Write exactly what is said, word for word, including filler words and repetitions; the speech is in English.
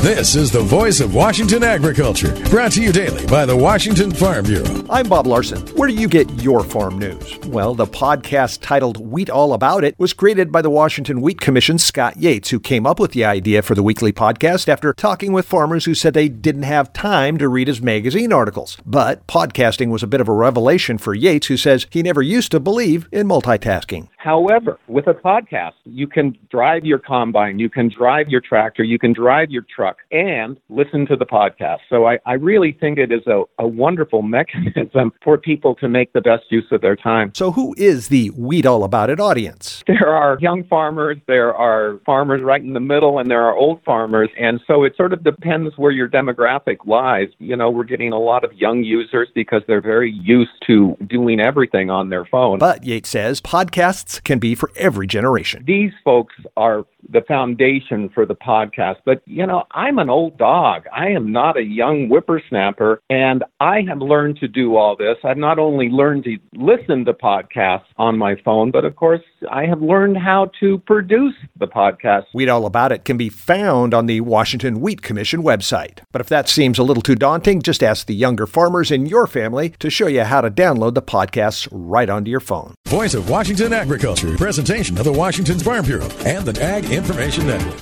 This is the voice of Washington agriculture, brought to you daily by the Washington Farm Bureau. I'm Bob Larson. Where do you get your farm news? Well, the podcast titled Wheat All About It was created by the Washington Wheat Commission's Scott Yates, who came up with the idea for the weekly podcast after talking with farmers who said they didn't have time to read his magazine articles. But podcasting was a bit of a revelation for Yates, who says he never used to believe in multitasking. However, with a podcast, you can drive your combine, you can drive your tractor, you can drive your truck, and listen to the podcast. So I, I really think it is a, a wonderful mechanism for people to make the best use of their time. So who is the Wheat All About It audience? There are young farmers, there are farmers right in the middle, and there are old farmers. And so it sort of depends where your demographic lies. You know, we're getting a lot of young users because they're very used to doing everything on their phone. But Yates says podcasts can be for every generation. These folks are the foundation for the podcast. But, you know, I'm an old dog. I am not a young whippersnapper, and I have learned to do all this. I've not only learned to listen to podcasts on my phone, but of course, I have learned how to produce the podcast. Wheat All About It can be found on the Washington Wheat Commission website. But if that seems a little too daunting, just ask the younger farmers in your family to show you how to download the podcasts right onto your phone. Voice of Washington agriculture, presentation of the Washington Farm Bureau and the Ag Information Network.